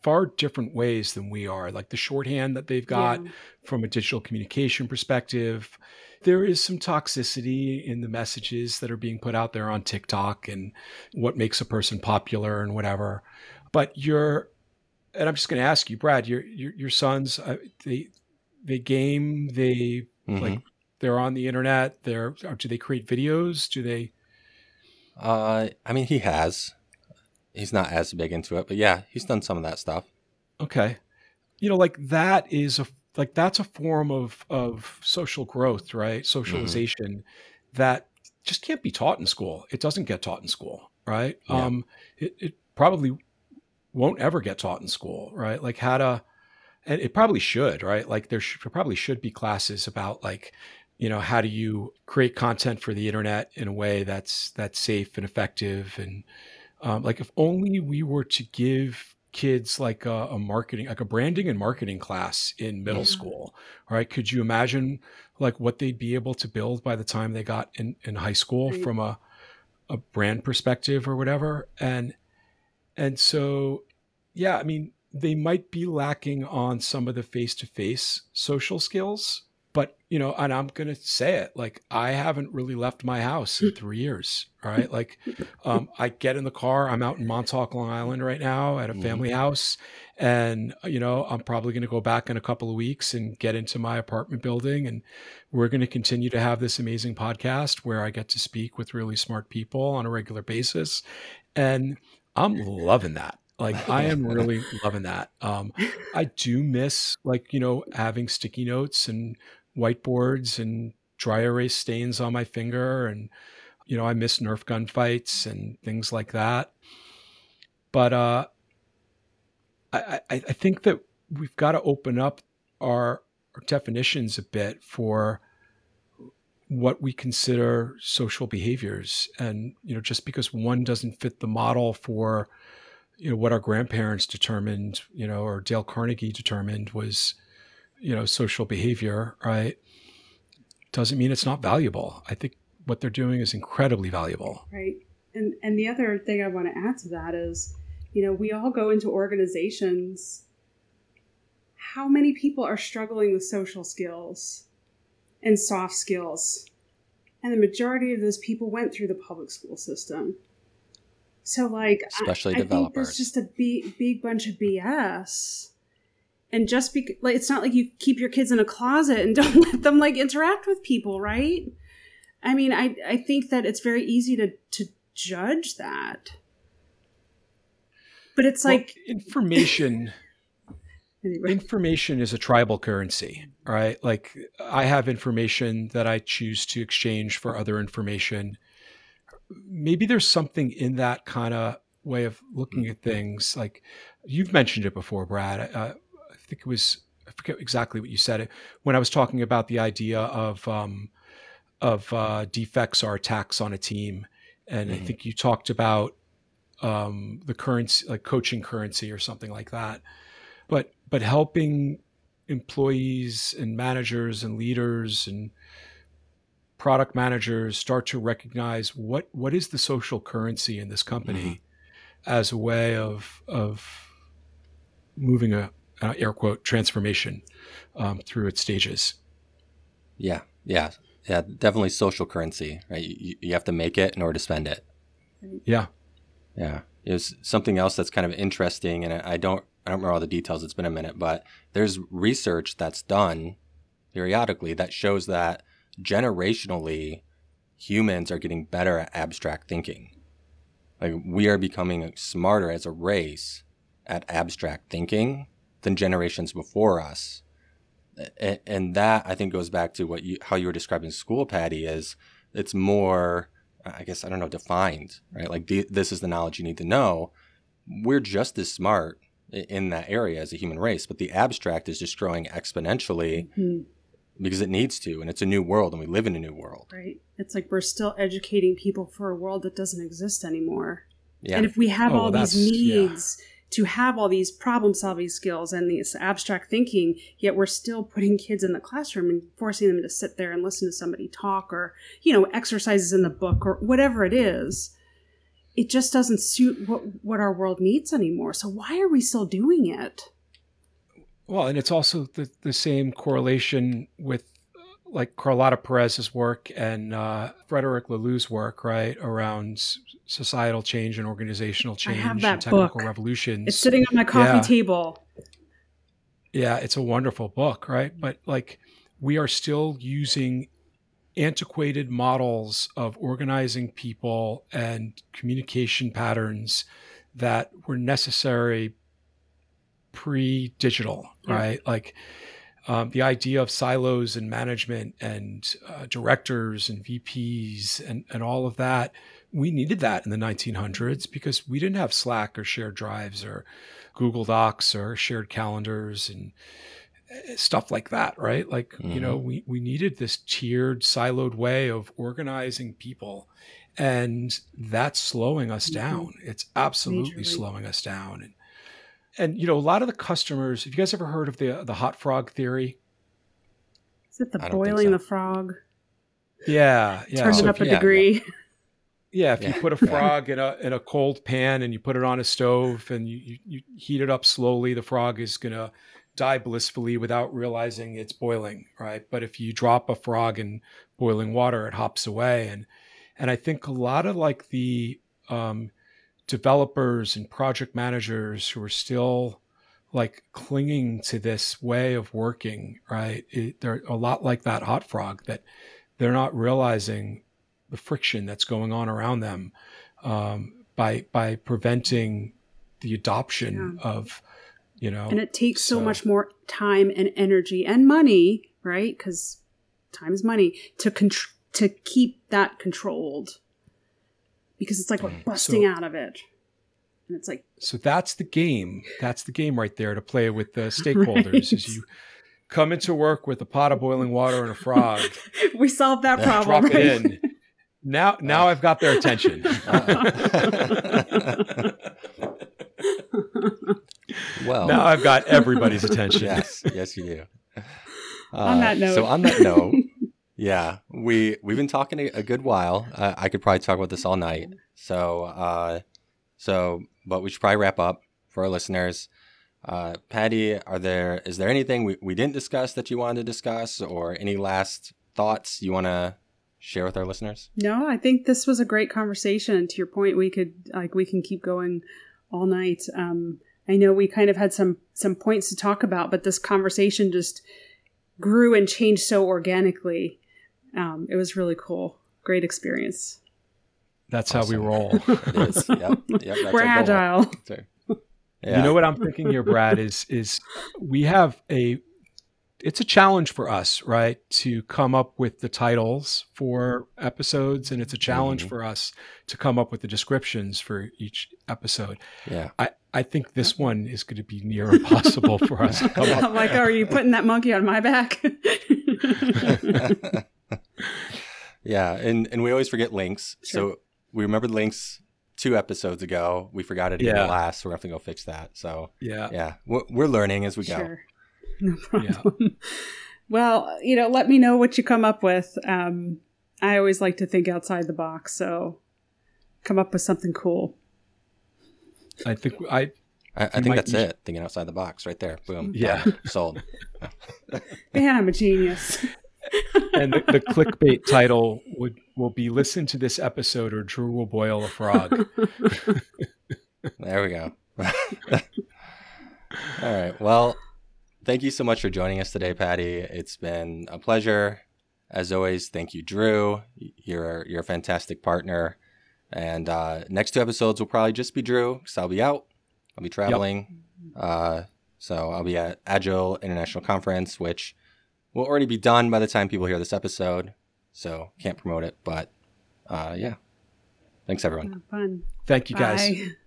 far different ways than we are. Like the shorthand that they've got Yeah. from a digital communication perspective, there is some toxicity in the messages that are being put out there on TikTok and what makes a person popular and whatever. But and I'm just going to ask you, Brad, your sons, they game, like Hmm. they're on the internet. Do they create videos? Do they? I mean, he has. He's not as big into it, but yeah, he's done some of that stuff. Okay. Like that's a form of social growth, right? Hmm. Socialization that just can't be taught in school. It doesn't get taught in school, right? Yeah. It probably won't ever get taught in school, right? Like how to, and it probably should, right? Like probably should be classes about like, how do you create content for the internet in a way that's safe and effective, and like if only we were to give kids like a marketing, like a branding and marketing class in middle Mm. Yeah. school, right? Could you imagine like what they'd be able to build by the time they got in high school Right. from a brand perspective or whatever? And so, yeah, I mean, they might be lacking on some of the face-to-face social skills, but and I'm gonna say it, like I haven't really left my house in 3 years. All right, like I get in the car, I'm out in Montauk, Long Island right now at a Hmm. family house, and I'm probably gonna go back in a couple of weeks and get into my apartment building, and we're gonna continue to have this amazing podcast where I get to speak with really smart people on a regular basis, and I'm loving that. Like I am really loving that. I do miss like, having sticky notes and whiteboards and dry erase stains on my finger. And, I miss Nerf gun fights and things like that. But I think that we've got to open up our definitions a bit for what we consider social behaviors. And, just because one doesn't fit the model for what our grandparents determined, or Dale Carnegie determined was, social behavior, right? Doesn't mean it's not valuable. I think what they're doing is incredibly valuable. Right. And the other thing I want to add to that is, we all go into organizations. How many people are struggling with social skills and soft skills? And the majority of those people went through the public school system. So, like, Especially I think there's developers. just a big bunch of BS. And just like, it's not like you keep your kids in a closet and don't let them like interact with people, right? I mean, I think that it's very easy to judge that. But it's Well, like information anyway. information is a tribal currency, right? Like I have information that I choose to exchange for other information. Maybe there's something in that kind of way of looking at things. Like you've mentioned it before, Brad. I think it was, I forget exactly what you said when I was talking about the idea of defects or attacks on a team. And I Hmm. think you talked about the currency, like coaching currency or something like that. But helping employees and managers and leaders and product managers start to recognize what is the social currency in this Hmm. company as a way of moving a air quote transformation through its stages. Yeah. Yeah. Yeah. Definitely social currency, right? You have to make it in order to spend it. Yeah. Yeah. It's something else that's kind of interesting, and I don't remember all the details. It's been a minute, but there's research that's done periodically that shows that generationally humans are getting better at abstract thinking. Like we are becoming smarter as a race at abstract thinking than generations before us. And that I think goes back to how you were describing school, Patty, is it's more, I guess, I don't know, defined, right? Like this is the knowledge you need to know. We're just as smart in that area as a human race, but the abstract is just growing exponentially Mhm. because it needs to, and it's a new world, and we live in a new world. Right. It's like we're still educating people for a world that doesn't exist anymore. Yeah. And if we have Oh, all well, these that's yeah. needs to have all these problem solving skills and this abstract thinking, yet we're still putting kids in the classroom and forcing them to sit there and listen to somebody talk or, exercises in the book or whatever it is, it just doesn't suit what our world needs anymore. So why are we still doing it? Well, and it's also the same correlation with like Carlotta Perez's work and Frederick Laloux's work, right, around societal change and organizational change I have that and technical book. revolutions. It's sitting on my coffee table. Yeah, it's a wonderful book, right? But like we are still using antiquated models of organizing people and communication patterns that were necessary pre-digital, right? Like the idea of silos and management and directors and VPs and all of that. We needed that in the 1900s because we didn't have Slack or shared drives or Google Docs or shared calendars and stuff like that, right? Like, we needed this tiered, siloed way of organizing people. And that's slowing us down. It's absolutely slowing us down. And a lot of the customers, have you guys ever heard of the hot frog theory? Is it the boiling the frog? Yeah. Turn it up a degree. Yeah, if you put a frog in a cold pan and you put it on a stove and you heat it up slowly, the frog is going to die blissfully without realizing it's boiling, right? But if you drop a frog in boiling water, it hops away. And I think a lot of like the developers and project managers who are still like clinging to this way of working, right? They're a lot like that hot frog, that they're not realizing the friction that's going on around them by preventing the adoption of, And it takes so much more time and energy and money, right? Because time is money to keep that controlled. Because it's like we're busting out of it. And it's like... So that's the game. That's the game right there to play with the stakeholders. Right. Is you come into work with a pot of boiling water and a frog. We solved that problem. Drop it in. Now I've got their attention. Well, now I've got everybody's attention. Yes, you do. On that note. So on that note, yeah, we've been talking a good while. I could probably talk about this all night. But we should probably wrap up for our listeners. Patty, is there anything we didn't discuss that you wanted to discuss, or any last thoughts you want to share with our listeners? No, I think this was a great conversation. To your point, we can keep going all night. I know we kind of had some points to talk about, but this conversation just grew and changed so organically. It was really cool. Great experience. That's awesome. How we roll. It is. Yep, we're agile. Yeah. You know what I'm thinking here, Brad, is we have it's a challenge for us, right, to come up with the titles for episodes, and it's a challenge for us to come up with the descriptions for each episode. Yeah. I think this one is going to be near impossible for us to come up. I'm like, are you putting that monkey on my back? Yeah, and we always forget links. Sure. So we remembered links 2 episodes ago. We forgot it in the last, so we're going to have to go fix that. So yeah, we're learning as we go. Sure. No problem. Yeah. Well, let me know what you come up with. I always like to think outside the box, so come up with something cool. I think that's it. Thinking outside the box, right there. Boom. Yeah. Sold. Man, I'm a genius. And the clickbait title will be "Listen to this episode, or Drew will boil a frog." There we go. All right. Well, thank you so much for joining us today, Patty. It's been a pleasure. As always, thank you, Drew. You're a fantastic partner. And next 2 episodes will probably just be Drew, because I'll be out. I'll be traveling. Yep. So I'll be at Agile International Conference, which will already be done by the time people hear this episode. So can't promote it. But yeah. Thanks, everyone. Fun. Thank you, guys. Bye.